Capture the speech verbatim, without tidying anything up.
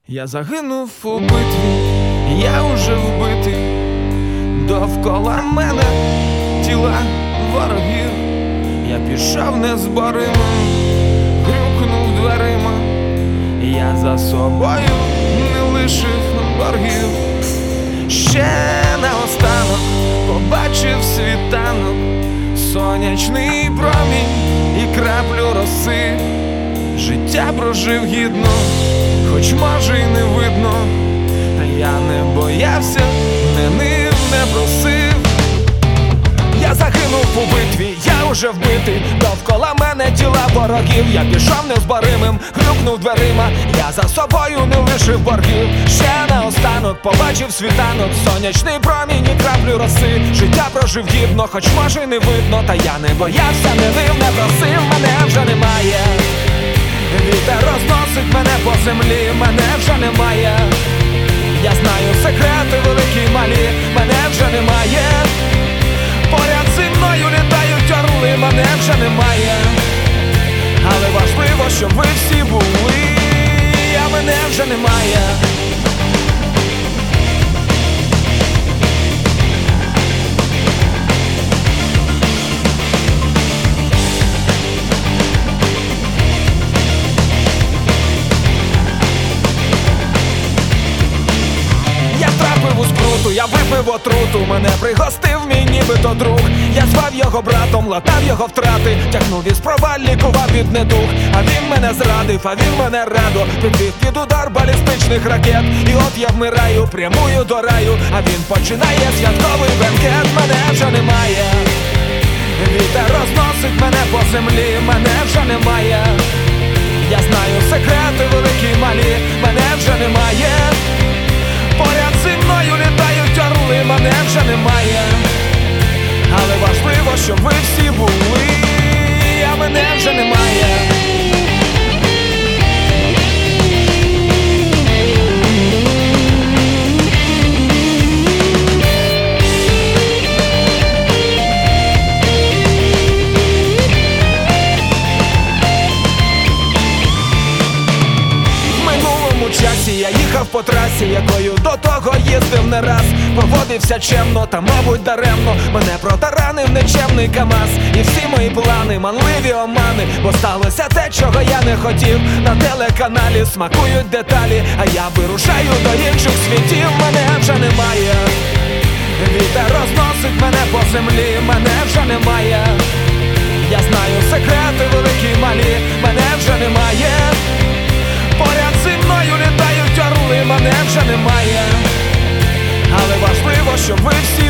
Я загинув у битві, я уже вбитий, довкола мене тіла ворогів. Я пішов незборимим, грюкнув дверима, я за собою не лишив боргів. Ще наостанок побачив світанок, сонячний промінь і краплю роси. Життя прожив гідно, хоч може й не видно, та я не боявся, не нив, не просив. Я загинув у битві, я уже вбитий, довкола мене тіла ворогів. Я пішов незборимим, грюкнув дверима, я за собою не лишив боргів. Ще наостанок побачив світанок, сонячний промінь і краплю роси. Життя прожив гідно, хоч може й не видно, та я не боявся, не нив, не просив. Мене вже немає, вітер розносить мене по землі, мене вже немає. Я знаю секрети великі й малі, мене вже немає. Поряд зі мною літають орли, мене вже немає. Але важливо, щоб ви всі були, а мене вже немає. Я випив отруту, мене пригостив мій нібито друг. Я звав його братом, латав його втрати, тягнув із проваль, лікував від недуг. А він мене зрадив, а він мене радо підвів під удар балістичних ракет. І от я вмираю, прямую до раю, а він починає святковий бенкет. Мене вже немає, вітер розносить мене по землі, мене вже немає. Я знаю секрети великі й малі, мене вже немає. Поряд зі мною літають орли, мене вже немає. Але важливо, щоб ви всі були, а мене вже немає. Я їхав по трасі, якою до того їздив не раз. Поводився чемно, та мабуть даремно, мене протаранив нечемний КамАЗ. І всі мої плани, манливі омани, бо сталося те, чого я не хотів. На телеканалі смакують деталі, а я вирушаю до інших світів. Мене вже немає, вітер розносить мене по землі, мене вже немає. Я знаю секрети великі й малі, мене вже немає. Поряд зі мною літають орли, мене вже немає. Але важливо, щоб ви всі